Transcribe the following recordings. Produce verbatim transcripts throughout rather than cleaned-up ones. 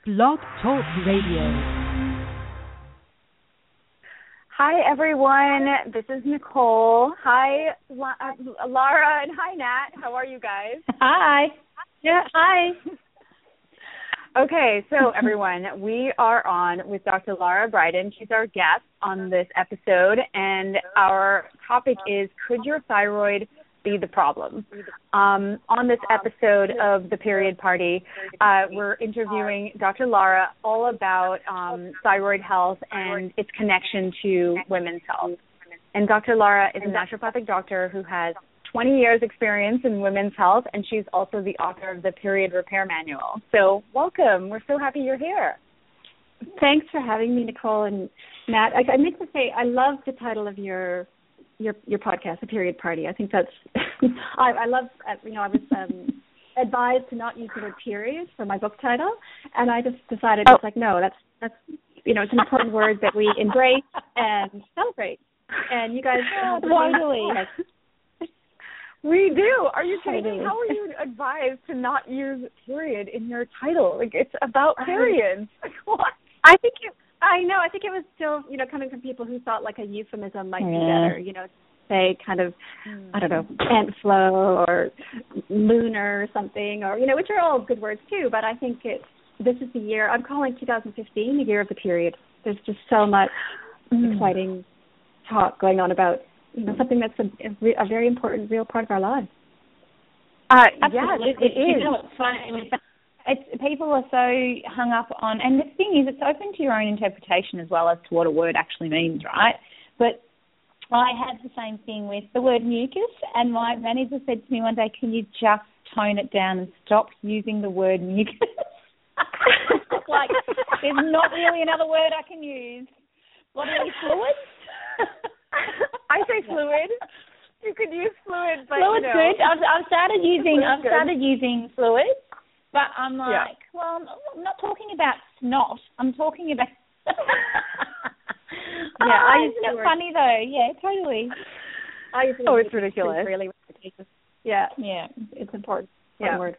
Blog Talk Radio. Hi, everyone. This is Nicole. Hi, La- uh, Lara, and hi, Nat. How are you guys? Hi. Yeah, hi. Okay, so everyone, we are on with Doctor Lara Briden. She's our guest on this episode, and our topic is, could your thyroid be the problem? Um, on this episode of The Period Party, uh, we're interviewing Doctor Lara all about um, thyroid health and its connection to women's health. And Doctor Lara is a naturopathic doctor who has twenty years experience in women's health, and she's also the author of the Period Repair Manual. So welcome. We're so happy you're here. Thanks for having me, Nicole and Matt. I, I meant to say I love the title of your your your podcast, The Period Party. I think that's I, I love you know I was um, advised to not use the word period for my book title, and I just decided oh. it's like no, that's that's you know it's an important word that we embrace and celebrate. And you guys uh, totally. We do. Are you kidding totally. me? How are you advised to not use period in your title? Like, it's about periods. Like, what? I think it, I know. I think it was still, you know, coming from people who thought like a euphemism might yeah. be better, you know, say kind of, mm. I don't know, ant flow or lunar or something, or, you know, which are all good words too. But I think it, this is the year, I'm calling two thousand fifteen the year of the period. There's just so much mm. exciting talk going on about, you know, something that's a, a very important, real part of our lives. Uh, yeah, it, it, it is. You know what's funny? It's, people are so hung up on, and the thing is, it's open to your own interpretation as well as to what a word actually means, right? But I had the same thing with the word mucus, and my manager said to me one day, can you just tone it down and stop using the word mucus? Like, there's not really another word I can use. Bodily fluids? I say fluid. You could use fluid, but fluid's you know. good. I've, I've started using. I've good. started using fluid, but I'm like, yeah. well, I'm not talking about snot. I'm talking about. yeah, oh, I isn't it funny though? Yeah, totally. I use oh, it's ridiculous. Really, yeah, yeah, it's important. Yeah. Word.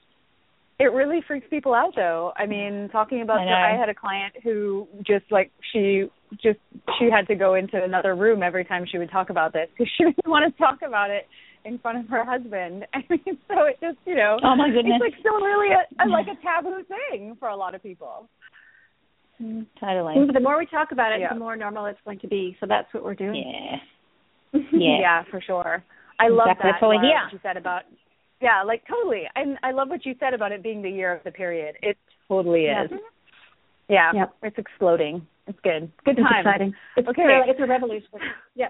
It really freaks people out, though. I mean, talking about, I, the, I had a client who just like she just she had to go into another room every time she would talk about this because she didn't want to talk about it in front of her husband. I mean, so it just you know, oh my goodness, it's like still really a, a, like a taboo thing for a lot of people. Mm, totally. But the more we talk about it, yeah. the more normal it's going to be. So that's what we're doing. Yeah. Yeah. yeah, for sure. I love exactly. that. Laura, Yeah. what you said about. Yeah, like totally. And I love what you said about it being the year of the period. It totally is. Yeah. Yeah, yep. It's exploding. It's good. Good it's time. Exciting. It's okay. Really, it's a revolution. Yeah.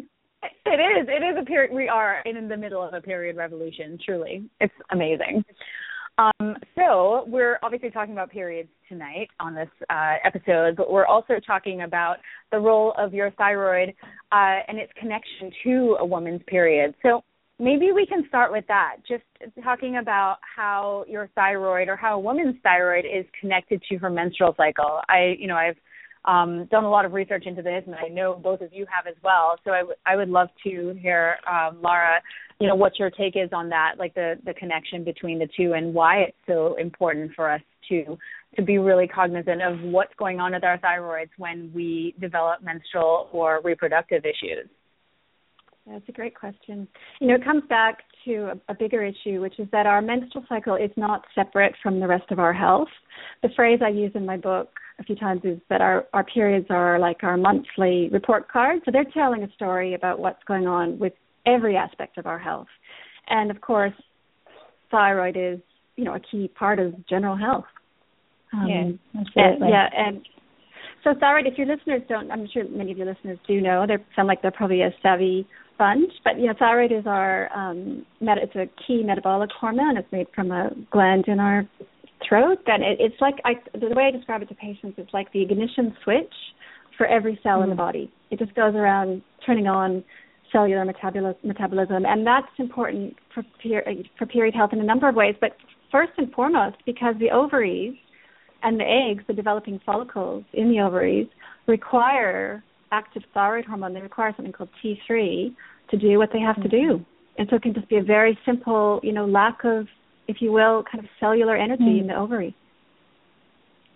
It is. It is a period. We are in the middle of a period revolution, truly. It's amazing. Um, so we're obviously talking about periods tonight on this uh, episode, but we're also talking about the role of your thyroid uh, and its connection to a woman's period. So maybe we can start with that, just talking about how your thyroid or how a woman's thyroid is connected to her menstrual cycle. I, you know, I've um, done a lot of research into this, and I know both of you have as well. So I, w- I would love to hear, um, Lara, you know, what your take is on that, like the, the connection between the two and why it's so important for us to to be really cognizant of what's going on with our thyroids when we develop menstrual or reproductive issues. That's a great question. You know, it comes back to a, a bigger issue, which is that our menstrual cycle is not separate from the rest of our health. The phrase I use in my book a few times is that our, our periods are like our monthly report card. So they're telling a story about what's going on with every aspect of our health. And, of course, thyroid is, you know, a key part of general health. Um, yeah, absolutely. And, yeah, and so thyroid, if your listeners don't, I'm sure many of your listeners do know, they sound like they're probably a savvy bunch, but you know, thyroid is our um, met, it's a key metabolic hormone. It's made from a gland in our throat, and it, it's like I, the way I describe it to patients, it's like the ignition switch for every cell mm. in the body. It just goes around turning on cellular metabol- metabolism, and that's important for per- for period health in a number of ways. But first and foremost, because the ovaries and the eggs, the developing follicles in the ovaries, require active thyroid hormone. They require something called T three to do what they have to do. And so it can just be a very simple, you know, lack of, if you will, kind of cellular energy mm. in the ovary.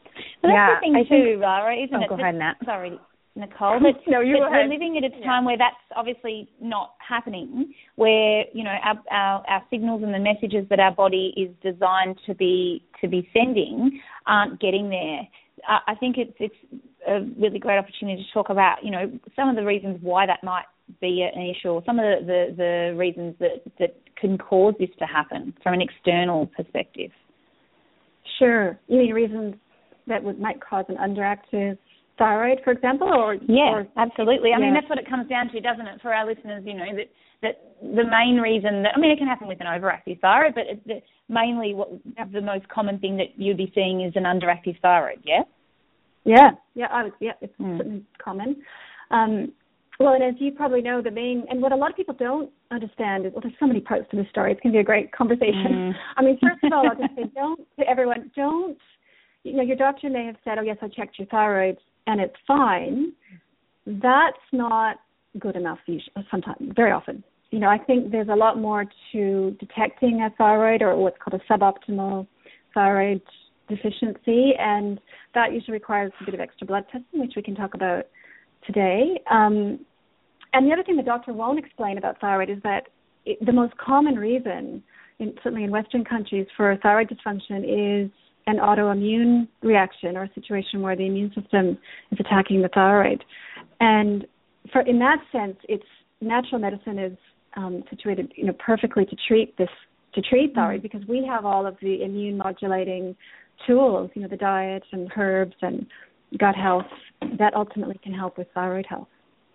that's yeah, the thing I too, think, Lara, isn't oh, it? Go that, ahead, Nat. Sorry, Nicole. That, no, you that go ahead. we're living at a time yeah. where that's obviously not happening, where, you know, our, our, our signals and the messages that our body is designed to be to be sending aren't getting there. Uh, I think it's it's a really great opportunity to talk about, you know, some of the reasons why that might be an issue, or some of the, the, the reasons that, that can cause this to happen from an external perspective. Sure. You mean reasons that would might cause an underactive thyroid, for example, or yeah, or, absolutely. I yeah. mean, that's what it comes down to, doesn't it, for our listeners? You know, that that the main reason that I mean, it can happen with an overactive thyroid, but it, the, mainly what the most common thing that you'd be seeing is an underactive thyroid. Yeah. Yeah. Yeah. I would. Yeah. It's mm. certainly common. Um, well, and as you probably know, the main and what a lot of people don't understand is well, there's so many parts to this story. It's going to be a great conversation. Mm. I mean, first of all, I'll just say, don't to everyone, don't. You know, your doctor may have said, "Oh, yes, I checked your thyroid." And it's fine. That's not good enough usually, sometimes, very often. You know, I think there's a lot more to detecting a thyroid or what's called a suboptimal thyroid deficiency, and that usually requires a bit of extra blood testing, which we can talk about today. Um, and the other thing the doctor won't explain about thyroid is that it, the most common reason, in, certainly in Western countries, for thyroid dysfunction is an autoimmune reaction or a situation where the immune system is attacking the thyroid. And for in that sense, it's natural medicine is um, situated, you know, perfectly to treat this, to treat thyroid, because we have all of the immune modulating tools, you know, the diet and herbs and gut health that ultimately can help with thyroid health.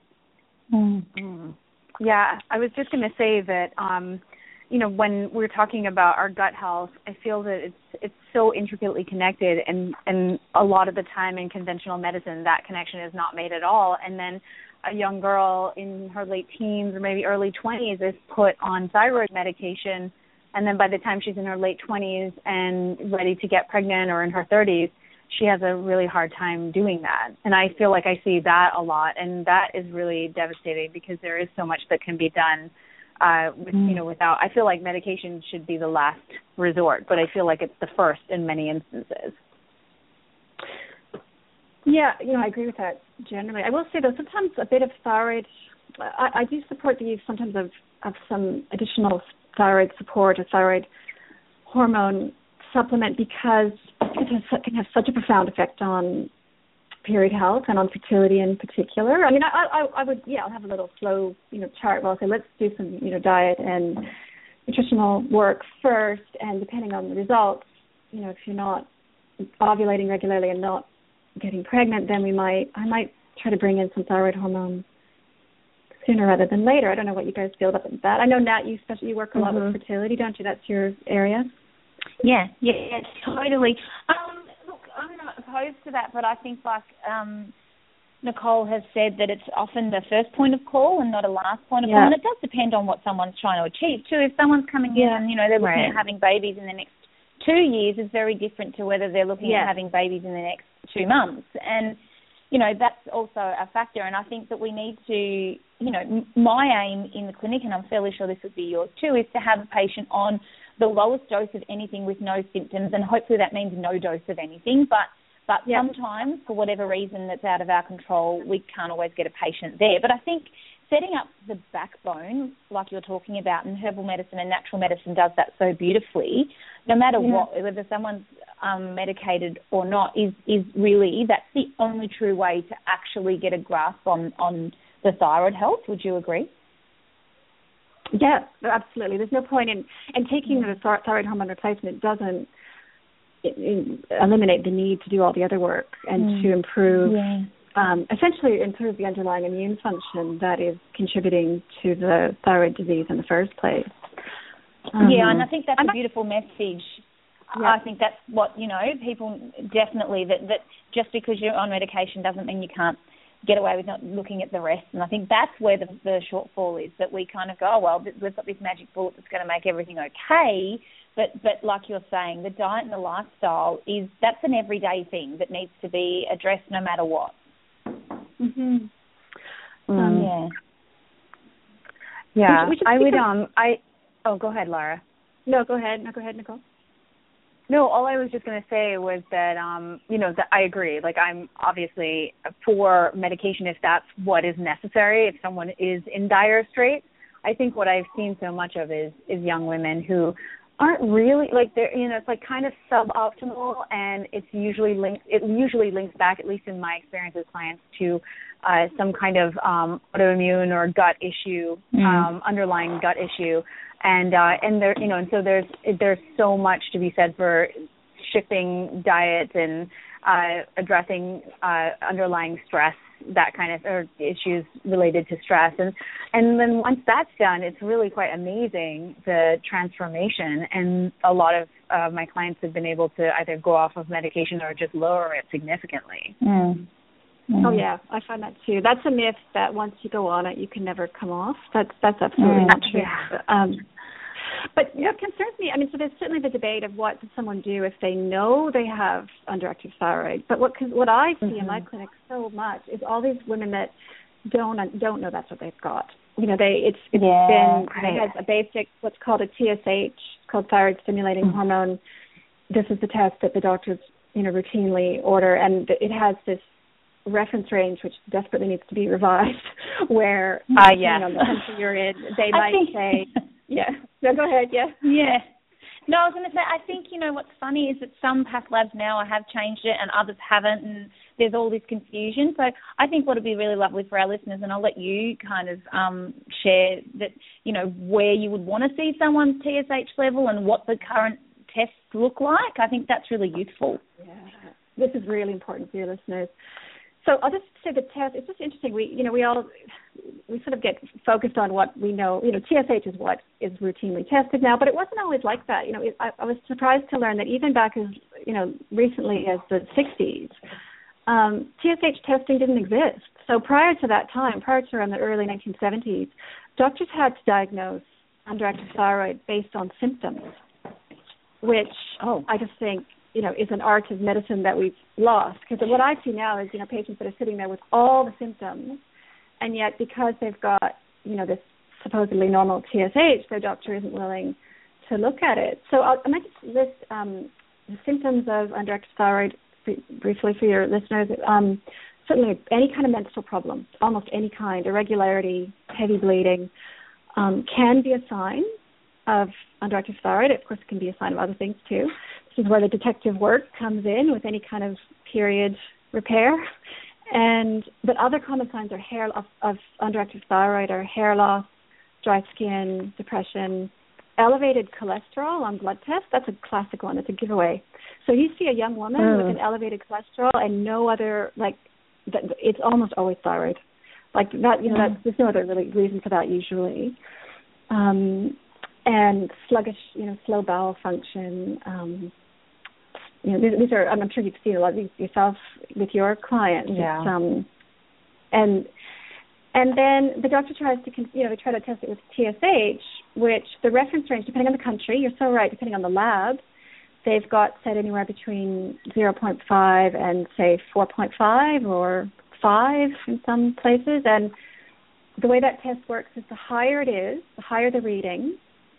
Mm-hmm. Yeah, I was just going to say that, um, you know, when we're talking about our gut health, I feel that it's it's so intricately connected, and, and a lot of the time in conventional medicine, that connection is not made at all. And then a young girl in her late teens or maybe early twenties is put on thyroid medication, and then by the time she's in her late twenties and ready to get pregnant or in her thirties, she has a really hard time doing that. And I feel like I see that a lot, and that is really devastating because there is so much that can be done uh, with, you know, without, I feel like medication should be the last resort, but I feel like it's the first in many instances. Yeah, you know, I agree with that generally. I will say, though, sometimes a bit of thyroid, I, I do support the use sometimes of, of some additional thyroid support or thyroid hormone supplement, because it has, can have such a profound effect on period health and on fertility in particular. I mean, I, I, I would, yeah, I'll have a little flow, you know, chart where I'll say, let's do some, you know, diet and nutritional work first, and depending on the results, you know, if you're not ovulating regularly and not getting pregnant, then we might, I might try to bring in some thyroid hormone sooner rather than later. I don't know what you guys feel about that. I know, Nat, you especially you work a lot mm-hmm. with fertility, don't you? That's your area. Yeah, yeah, yeah, totally. Um, look, I'm not opposed to that, but I think, like um, Nicole has said, that it's often the first point of call and not a last point of yeah. call. And it does depend on what someone's trying to achieve too. If someone's coming yeah. in and, you know, they're looking right. at having babies in the next two years, is very different to whether they're looking yeah. at having babies in the next two months. And, you know, that's also a factor. And I think that we need to, you know, my aim in the clinic, and I'm fairly sure this would be yours too, is to have a patient on the lowest dose of anything with no symptoms, and hopefully that means no dose of anything. But but yep. sometimes, for whatever reason that's out of our control, we can't always get a patient there. But I think setting up the backbone, like you're talking about, and herbal medicine and natural medicine does that so beautifully, no matter yeah. what, whether someone's um, medicated or not, is, is really, that's the only true way to actually get a grasp on, on the thyroid health. Would you agree? Yeah, absolutely. There's no point in, in taking the thyroid hormone replacement doesn't it, it eliminate the need to do all the other work and mm. to improve, yeah. um, essentially improve the underlying immune function that is contributing to the thyroid disease in the first place. Um, yeah, and I think that's I'm a beautiful message. Yeah. I think that's what, you know, people definitely, that, that just because you're on medication doesn't mean you can't get away with not looking at the rest. And I think that's where the, the shortfall is, that we kind of go, oh, well, we've got this magic bullet that's going to make everything okay. But, but like you're saying, the diet and the lifestyle, is that's an everyday thing that needs to be addressed no matter what. Mm-hmm. Mm. Um, yeah. Yeah. We should, we should I would, um, I, oh, go ahead, Lara. No, go ahead. No, go ahead, Nicole. No, all I was just going to say was that, um, you know, that I agree. Like, I'm obviously for medication if that's what is necessary, if someone is in dire straits. I think what I've seen so much of is, is young women who aren't really, like, they're, you know, it's like kind of suboptimal, and it's usually linked, it usually links back, at least in my experience with clients, to uh, some kind of um, autoimmune or gut issue, mm. um, underlying gut issue. And uh, and there, you know, and so there's there's so much to be said for shifting diets and uh, addressing uh, underlying stress, that kind of, or issues related to stress, and and then once that's done, it's really quite amazing, the transformation. And a lot of uh, my clients have been able to either go off of medication or just lower it significantly. Mm. Mm. Oh yeah, I find that too. That's a myth that once you go on it, you can never come off. That's that's absolutely mm. not true. Yeah. Um, But what concerns me, I mean, so there's certainly the debate of what does someone do if they know they have underactive thyroid. But what cause what I see mm-hmm. in my clinic so much is all these women that don't don't know that's what they've got. You know, they it's it's yeah, been right. it has a basic what's called a T S H, called thyroid stimulating mm-hmm. hormone. This is the test that the doctors, you know, routinely order, and it has this reference range which desperately needs to be revised, where uh, yes. you know, the country you're in, they I might think... say. Yeah. No, go ahead. Yeah. Yeah. No, I was going to say, I think, you know, what's funny is that some path labs now have changed it and others haven't, and there's all this confusion. So I think what would be really lovely for our listeners, and I'll let you kind of um, share that, you know, where you would want to see someone's T S H level and what the current tests look like. I think that's really useful. Yeah. This is really important for your listeners. So I'll just say the test, it's just interesting. We, you know, we all, we sort of get focused on what we know. You know, T S H is what is routinely tested now, but it wasn't always like that. You know, it, I, I was surprised to learn that even back as, you know, recently as the sixties, um, T S H testing didn't exist. So prior to that time, prior to around the early nineteen seventies, doctors had to diagnose underactive thyroid based on symptoms, which oh. I just think, you know, is an art of medicine that we've lost. Because what I see now is, you know, patients that are sitting there with all the symptoms, and yet because they've got, you know, this supposedly normal T S H, their doctor isn't willing to look at it. So I'll, I might just list um, the symptoms of underactive thyroid briefly for your listeners. Um, certainly any kind of menstrual problem, almost any kind, irregularity, heavy bleeding, um, can be a sign of underactive thyroid. Of course, it can be a sign of other things too. This is where the detective work comes in with any kind of period repair. And but other common signs are hair of, of underactive thyroid are hair loss, dry skin, depression, elevated cholesterol on blood tests. That's a classic one. It's a giveaway. So you see a young woman mm. with an elevated cholesterol and no other, like, it's almost always thyroid. Like that, you know, mm. that's, there's no other really reason for that usually. Um, and sluggish, you know, slow bowel function. Um, you know, these, these are, I'm sure you've seen a lot of these yourself with your clients. Yeah. Um, and and then the doctor tries to, you know, they try to test it with T S H, which the reference range, depending on the country, you're so right, depending on the lab, they've got set anywhere between zero point five and, say, four point five or five in some places. And the way that test works is the higher it is, the higher the reading,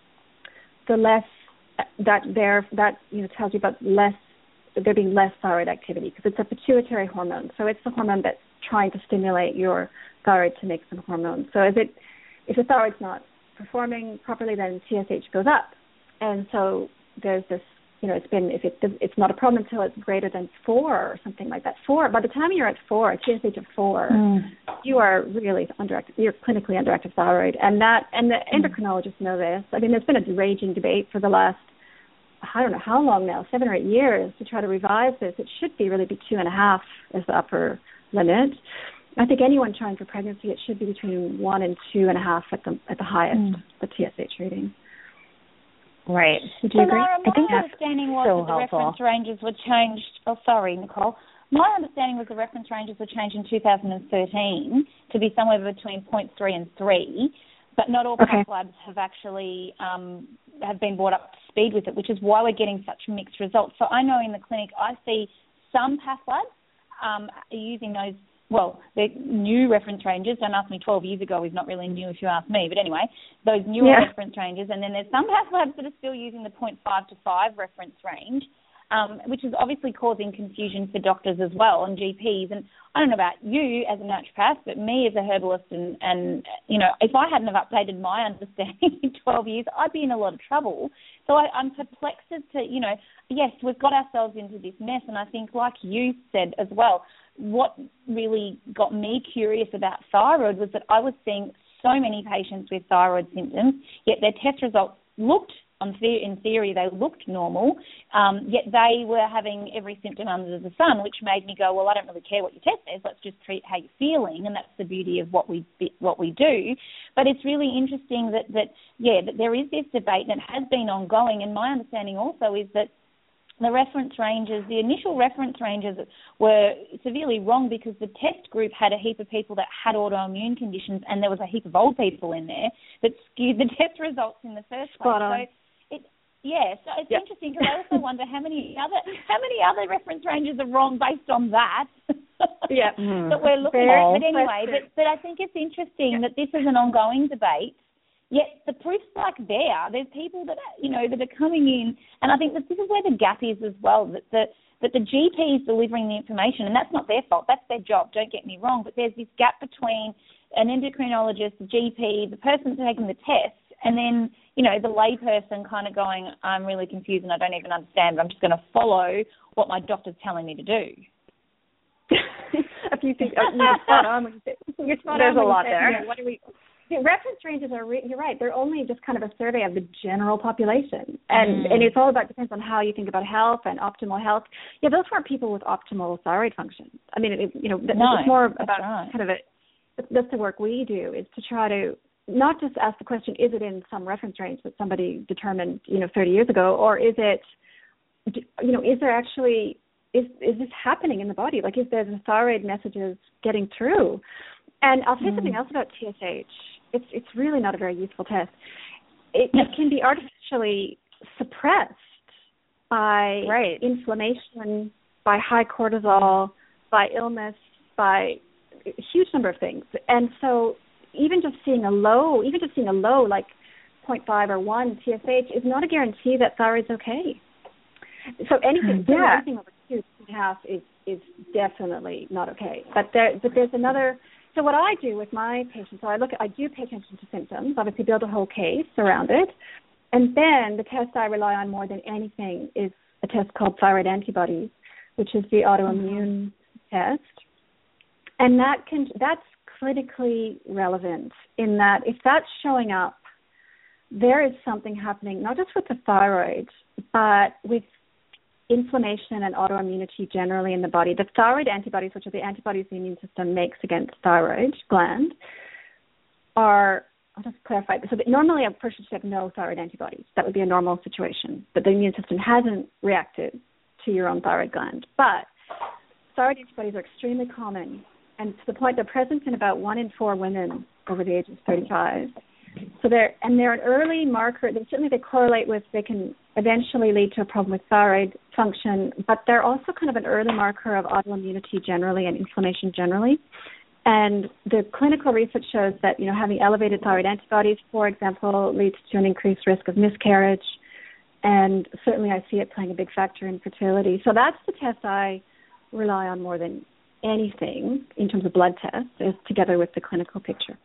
the less that there that you know tells you about less there being less thyroid activity, because it's a pituitary hormone. So it's the hormone that's trying to stimulate your thyroid to make some hormones. So if it if the thyroid's not performing properly, then T S H goes up. And so there's this, you know, it's been if it it's not a problem until it's greater than four or something like that. Four. By the time you're at four, a T S H of four, mm. you are really underactive. You're clinically underactive thyroid, and that and the mm. endocrinologists know this. I mean, there's been a raging debate for the last I don't know how long now, seven or eight years, to try to revise this. It should be really be two and a half as the upper limit. I think anyone trying for pregnancy, it should be between one and two and a half at the at the highest, mm. the T S H reading. Right. Would you so agree? Laura, my I think understanding was so that the helpful. reference ranges were changed. Oh, sorry, Nicole. My understanding was the reference ranges were changed in two thousand thirteen to be somewhere between zero point three and three, but not all okay. path labs have actually um, have been brought up to speed with it, which is why we're getting such mixed results. So I know in the clinic I see some path labs um, are using those well, the new reference ranges, don't ask me twelve years ago is not really new if you ask me, but anyway, those newer yeah. reference ranges, and then there's some path labs that are still using the zero point five to five reference range, um, which is obviously causing confusion for doctors as well and G Ps. And I don't know about you as a naturopath, but me as a herbalist, and, and you know, if I hadn't have updated my understanding in twelve years, I'd be in a lot of trouble. So I, I'm perplexed as to, you know, yes, we've got ourselves into this mess, and I think, like you said as well, what really got me curious about thyroid was that I was seeing so many patients with thyroid symptoms, yet their test results looked, on the- in theory, they looked normal, um, yet they were having every symptom under the sun, which made me go, well, I don't really care what your test says, let's just treat how you're feeling, and that's the beauty of what we what we do. But it's really interesting that, that yeah, that there is this debate, and it has been ongoing, and my understanding also is that the reference ranges, the initial reference ranges were severely wrong because the test group had a heap of people that had autoimmune conditions, and there was a heap of old people in there that skewed the test results in the first place. So it, yeah, so it's yep. interesting because I also wonder how many other how many other reference ranges are wrong based on that. yeah, mm. that we're looking Fair. at. But anyway, but, but I think it's interesting yep. that this is an ongoing debate. Yet the proof's like there. There's people that, you know, that are coming in, and I think that this is where the gap is as well, that the, that the G P is delivering the information, and that's not their fault, that's their job, don't get me wrong, but there's this gap between an endocrinologist, the G P, the person taking the test, and then, you know, the layperson kind of going, I'm really confused and I don't even understand, but I'm just going to follow what my doctor's telling me to do. If you think, oh, you're spot on when you say, you're spot There's on a lot say, there. You know, what are we... The reference ranges are, re- you're right, they're only just kind of a survey of the general population. And mm. and it's all about, depends on how you think about health and optimal health. Yeah, those weren't people with optimal thyroid function. I mean, it, you know, no, it's more about right. kind of a, that's the work we do, is to try to not just ask the question, is it in some reference range that somebody determined, you know, thirty years ago, or is it, you know, is there actually, is is this happening in the body? Like, is there the thyroid messages getting through? And I'll say mm. something else about T S H. It's it's really not a very useful test. It, it can be artificially suppressed by right. inflammation, by high cortisol, by illness, by a huge number of things. And so even just seeing a low, even just seeing a low like zero point five or one T S H is not a guarantee that thyroid's okay. So anything, yeah. anything over two and a half is is definitely not okay. But there, but there's another. So what I do with my patients, so I look, at, I do pay attention to symptoms, obviously build a whole case around it, and then the test I rely on more than anything is a test called thyroid antibodies, which is the autoimmune mm-hmm. test, and that can that's clinically relevant in that if that's showing up, there is something happening not just with the thyroid, but with inflammation and autoimmunity generally in the body. The thyroid antibodies, which are the antibodies the immune system makes against thyroid gland, are, I'll just clarify, so that normally a person should have no thyroid antibodies. That would be a normal situation, but the immune system hasn't reacted to your own thyroid gland. But thyroid antibodies are extremely common, and to the point they're present in about one in four women over the age of thirty-five. So they're, and they're an early marker. They certainly they correlate with, they can eventually lead to a problem with thyroid function, but they're also kind of an early marker of autoimmunity generally and inflammation generally. And the clinical research shows that, you know, having elevated thyroid antibodies, for example, leads to an increased risk of miscarriage. And certainly I see it playing a big factor in fertility. So that's the test I rely on more than anything in terms of blood tests, is together with the clinical picture.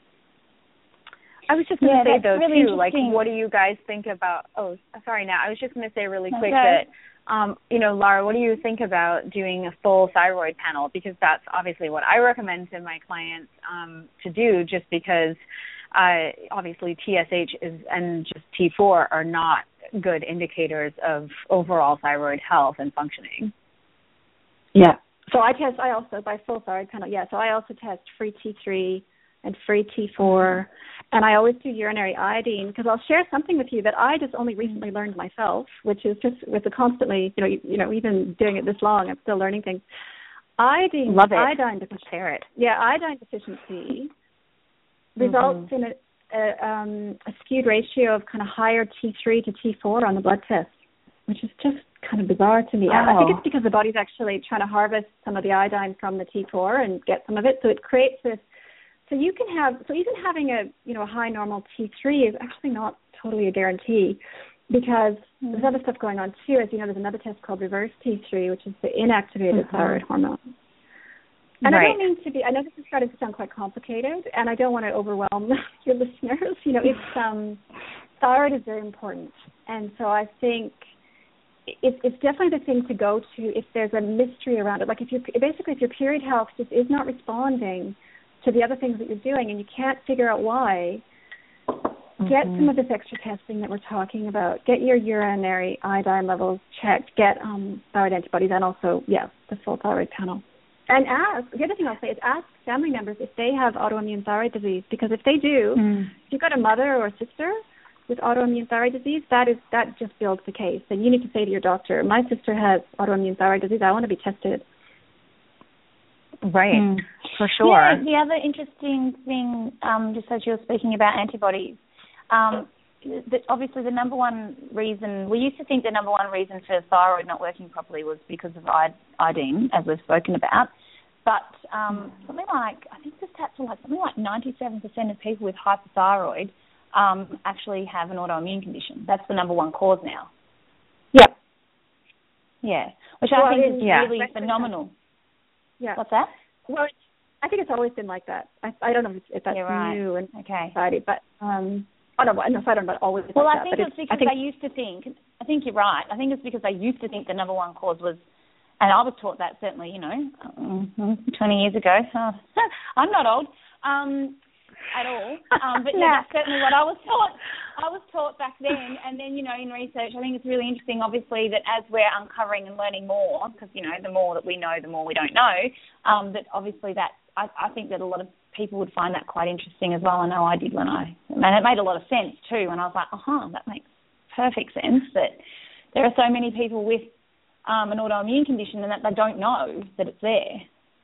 I was just going to yeah, say, though, really too, like, what do you guys think about, oh, sorry, now, I was just going to say really quick okay. that, um, you know, Lara, what do you think about doing a full thyroid panel? Because that's obviously what I recommend to my clients um, to do, just because uh, obviously T S H is, and just T four are not good indicators of overall thyroid health and functioning. Yeah. So I test, I also, by full thyroid panel, yeah, so I also test free T three and free T four, and I always do urinary iodine, because I'll share something with you that I just only recently learned myself, which is just with the constantly, you know, you, you know, even doing it this long, I'm still learning things. Iodine, Love it. iodine deficiency. Share it. Yeah, iodine deficiency results mm-hmm. in a, a, um, a skewed ratio of kind of higher T three to T four on the blood test. which is just kind of bizarre to me. Oh. I think it's because the body's actually trying to harvest some of the iodine from the T four and get some of it, so it creates this. So you can have, so even having a, you know, a high normal T three is actually not totally a guarantee, because mm. there's other stuff going on too. As you know, there's another test called reverse T three, which is the inactivated mm-hmm. thyroid hormone. And right. I don't mean to be, I know this is starting to sound quite complicated, and I don't want to overwhelm your listeners. You know, it's, um, thyroid is very important. And so I think it's, it's definitely the thing to go to if there's a mystery around it. Like if you basically, if your period health just is not responding to the other things that you're doing and you can't figure out why, mm-hmm. get some of this extra testing that we're talking about. Get your urinary iodine levels checked. Get um, thyroid antibodies, and also, yeah, the full thyroid panel. And ask, the other thing I'll say is ask family members if they have autoimmune thyroid disease, because if they do, mm. if you've got a mother or a sister with autoimmune thyroid disease, that is that just builds the case. And you need to say to your doctor, my sister has autoimmune thyroid disease, I want to be tested. Right, mm. for sure. Yeah, the other interesting thing, um, just as you were speaking about antibodies, um, the, obviously the number one reason, we used to think the number one reason for thyroid not working properly was because of iodine, as we've spoken about. But um, something like, I think the stats are like something like ninety-seven percent of people with hypothyroid um, actually have an autoimmune condition. That's the number one cause now. Yep. Yeah, which well, I think is yeah. really phenomenal. Yeah. What's that? Well, I think it's always been like that. I, I don't know if, if that's yeah, right. new in okay. society, but um, I don't know. I don't know about always. Well, like I think that, it's, it's because think, they used to think. I think you're right. I think it's because they used to think the number one cause was, and I was taught that certainly, you know, twenty years ago. Oh, I'm not old um, at all, um, but yeah, that's certainly what I was taught. I was taught back then, and then, you know, in research, I think it's really interesting, obviously, that as we're uncovering and learning more, because, you know, the more that we know, the more we don't know, um, that obviously that, I, I think that a lot of people would find that quite interesting as well. I know I did when I, and it made a lot of sense too, and I was like, uh-huh, that makes perfect sense, that there are so many people with um, an autoimmune condition and that they don't know that it's there.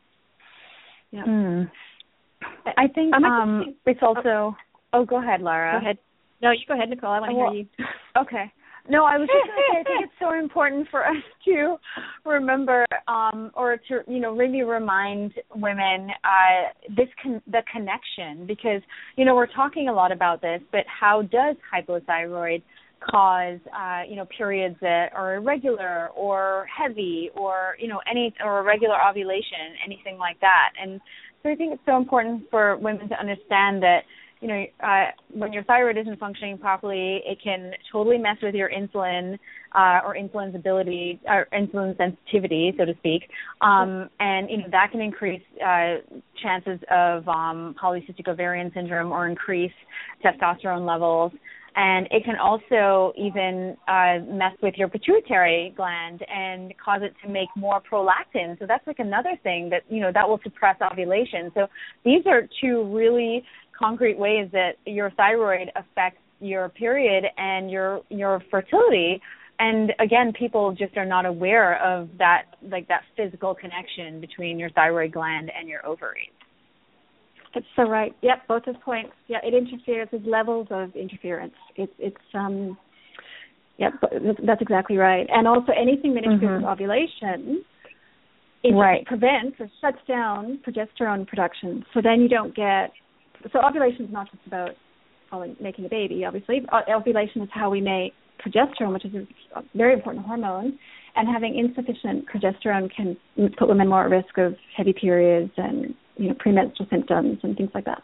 Yeah. Mm. I think um, it's also, oh, go ahead, Lara. Go ahead. No, you go ahead, Nicole. I want to well, hear you. Okay. No, I was just going to say, I think it's so important for us to remember, um, or to, you know, really remind women uh, this con- the connection, because, you know, we're talking a lot about this, but how does hypothyroid cause, uh, you know, periods that are irregular or heavy, or, you know, any or irregular ovulation, anything like that? And so I think it's so important for women to understand that, you know, uh, when your thyroid isn't functioning properly, it can totally mess with your insulin uh, or insulin's ability, or insulin sensitivity, so to speak. Um, and, you know, that can increase uh, chances of um, polycystic ovarian syndrome or increase testosterone levels. And it can also even uh, mess with your pituitary gland and cause it to make more prolactin. So that's like another thing that, you know, that will suppress ovulation. So these are two really concrete ways that your thyroid affects your period and your your fertility. And again, people just are not aware of that, like that physical connection between your thyroid gland and your ovaries. That's so right. Yep, both those points. Yeah, it interferes with levels of interference. It's it's um, yeah, that's exactly right. And also anything that interferes mm-hmm. with ovulation, it right. prevents or shuts down progesterone production. So then you don't get. So ovulation is not just about making a baby, obviously. Ovulation is how we make progesterone, which is a very important hormone. And having insufficient progesterone can put women more at risk of heavy periods and, you know, premenstrual symptoms and things like that.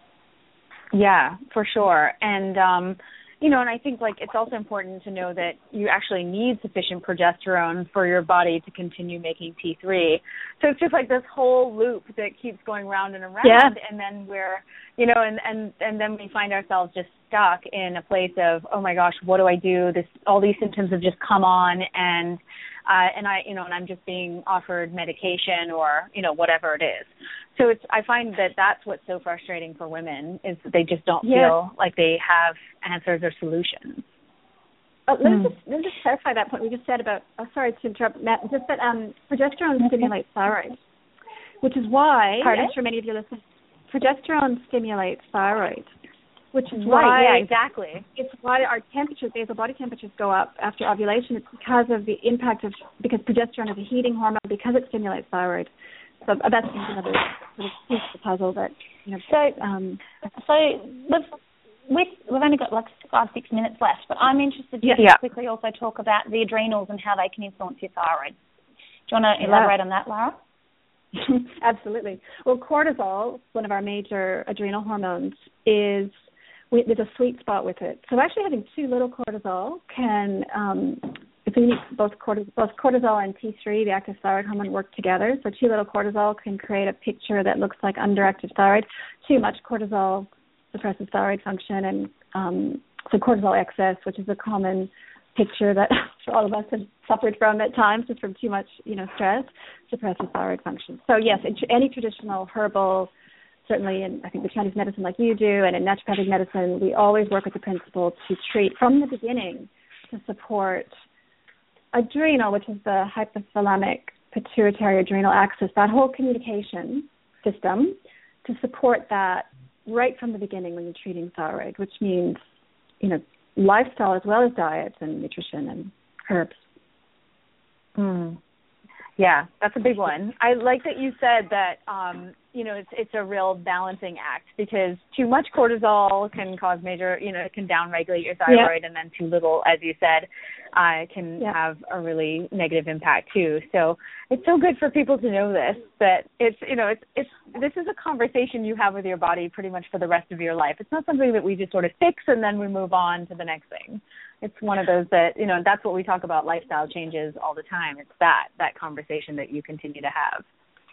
Yeah, for sure. And, um, you know, and I think, like, it's also important to know that you actually need sufficient progesterone for your body to continue making T three. So it's just like this whole loop that keeps going round and around. Yeah. And then we're, you know, and, and, and then we find ourselves just stuck in a place of, oh my gosh, what do I do? This, all these symptoms have just come on, and uh, and I, you know, and I'm just being offered medication or, you know, whatever it is. So it's, I find that that's what's so frustrating for women, is that they just don't yeah. feel like they have answers or solutions. Oh, let, mm. me just, let me just clarify that point we just said about, oh, sorry to interrupt, Matt, just that um, progesterone okay. stimulates thyroid, which is why, Pardon? I'm sure many of you listen, progesterone stimulates thyroid. which is right, why yeah, exactly. It's why our temperatures, basal body temperatures, go up after ovulation. It's because of the impact of because progesterone is a heating hormone because it stimulates thyroid. So uh, that's another sort of piece of the puzzle that you know. So, um, so we've with, we've only got like five six minutes left, but I'm interested to yeah. just quickly also talk about the adrenals and how they can influence your thyroid. Do you want to elaborate yeah. on that, Lara? Absolutely. Well, cortisol, one of our major adrenal hormones, is we, there's a sweet spot with it. So actually having too little cortisol can, um, if we need both cortisol, both cortisol and T three, the active thyroid hormone, work together. So too little cortisol can create a picture that looks like underactive thyroid. Too much cortisol suppresses thyroid function, and um, so cortisol excess, which is a common picture that all of us have suffered from at times, just from too much, you know, stress, suppresses thyroid function. So yes, in any traditional herbal, certainly in I think the Chinese medicine like you do, and in naturopathic medicine, we always work with the principle to treat from the beginning to support adrenal, which is the hypothalamic pituitary adrenal axis, that whole communication system, to support that right from the beginning when you're treating thyroid, which means, you know, lifestyle as well as diet and nutrition and herbs. Mm. Yeah, that's a big one. I like that you said that, um, you know, it's it's a real balancing act, because too much cortisol can cause major, you know, it can downregulate your thyroid, yeah. and then too little, as you said, uh, can yeah. have a really negative impact too. So it's so good for people to know this, that it's, you know, it's, it's, this is a conversation you have with your body pretty much for the rest of your life. It's not something that we just sort of fix and then we move on to the next thing. It's one of those that, you know, that's what we talk about, lifestyle changes all the time. It's that, that conversation that you continue to have.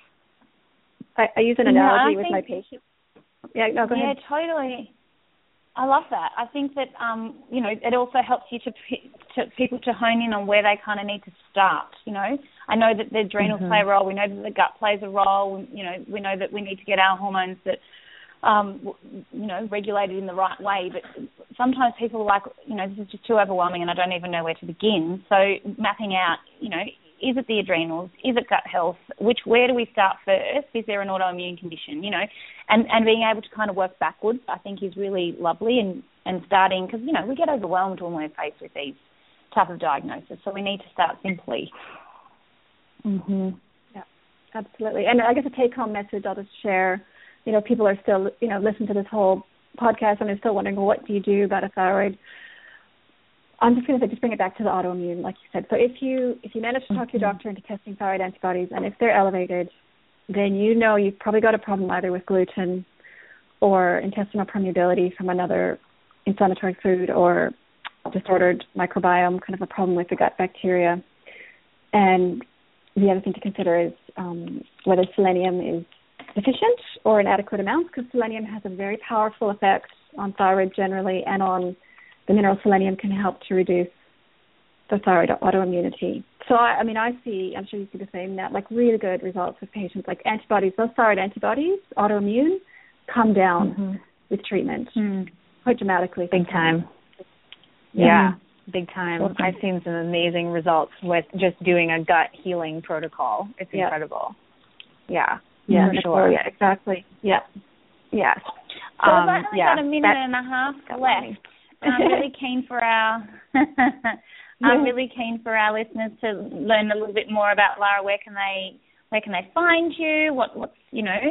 I, I use an analogy yeah, with my patients. Yeah, no, go yeah, ahead. Yeah, totally. I love that. I think that, um, you know, it also helps you to, to people to hone in on where they kind of need to start, you know. I know that the adrenals mm-hmm. play a role. We know that the gut plays a role. You know, we know that we need to get our hormones that, um, you know, regulated in the right way. But sometimes people are like, you know, this is just too overwhelming and I don't even know where to begin. So mapping out, you know, is it the adrenals? Is it gut health? Which, where do we start first? Is there an autoimmune condition? You know, and, and being able to kind of work backwards, I think, is really lovely. And, and starting, because, you know, we get overwhelmed when we're faced with these type of diagnoses. So we need to start simply. Mm-hmm. Yeah, absolutely. And I guess a take-home message I'll just share, you know, people are still, you know, listen to this whole podcast and they're still wondering, well, what do you do about a thyroid? I'm just going to say, just bring it back to the autoimmune, like you said. So if you if you manage to talk mm-hmm. to your doctor into testing thyroid antibodies, and if they're elevated, then you know you've probably got a problem either with gluten or intestinal permeability from another inflammatory food, or disordered microbiome, kind of a problem with the gut bacteria. And the other thing to consider is um, whether selenium is deficient or in adequate amounts, because selenium has a very powerful effect on thyroid generally, and on the mineral selenium can help to reduce the thyroid autoimmunity. So, I, I mean, I see, I'm sure you see the same, that like really good results with patients, like antibodies, those thyroid antibodies, autoimmune, come down mm-hmm. with treatment mm. quite dramatically. Big time. Yeah, yeah. Big time. Awesome. I've seen some amazing results with just doing a gut healing protocol. It's yeah. incredible. Yeah. Yeah, for sure. Yeah, exactly. Yeah. Yes. So um, we've only yeah, got a minute that, and a half left. And I'm really keen for our I'm really keen for our listeners to learn a little bit more about Lara. Where can they where can they find you? What what's you know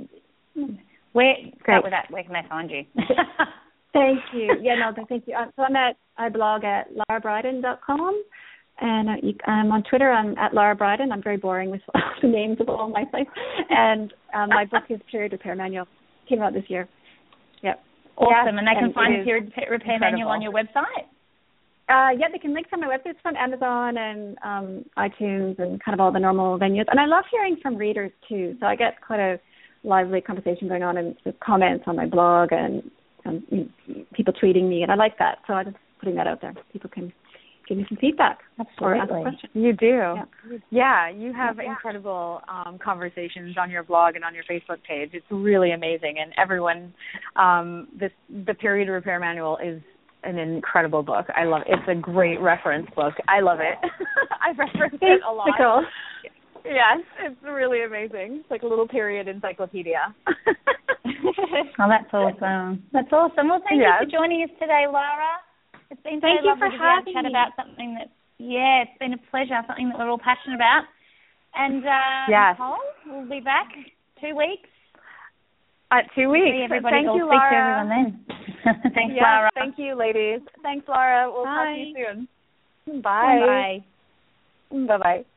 where Great. Start with that. Where can they find you? Thank you. Yeah, no, thank you. So I'm at I blog at lara bryden dot com, and uh, you, I'm on Twitter. I'm at Lara Bryden. I'm very boring with the names of all my sites. And um, my book is Period Repair Manual. Came out this year. Yep. Awesome, and they can and find the Period Repair Manual on your website? Uh, yeah, they can link from my website. It's from Amazon and um, iTunes and kind of all the normal venues. And I love hearing from readers, too. So I get quite a lively conversation going on and comments on my blog and um, you know, people tweeting me, and I like that. So I'm just putting that out there. People can give me some feedback. Absolutely. Or ask questions. You do. Yeah, yeah you have yeah. incredible um, conversations on your blog and on your Facebook page. It's really amazing. And everyone, um, this the Period Repair Manual is an incredible book. I love it. It's a great reference book. I love it. I've referenced it a lot. Cool. Yes, it's really amazing. It's like a little period encyclopedia. Oh, that's awesome. That's awesome. Well, thank yes. you for joining us today, Laura. It's been so thank you lovely for to be able to having chat me. about something that, yeah, it's been a pleasure, something that we're all passionate about. And uh, yes. Nicole, we'll be back two weeks. Uh, two weeks. See everybody. Thank I'll you, speak Laura. to everyone then. Thanks, yes, Laura. Thank you, ladies. Thanks, Laura. We'll Bye. talk to you soon. Bye. Bye. Bye-bye.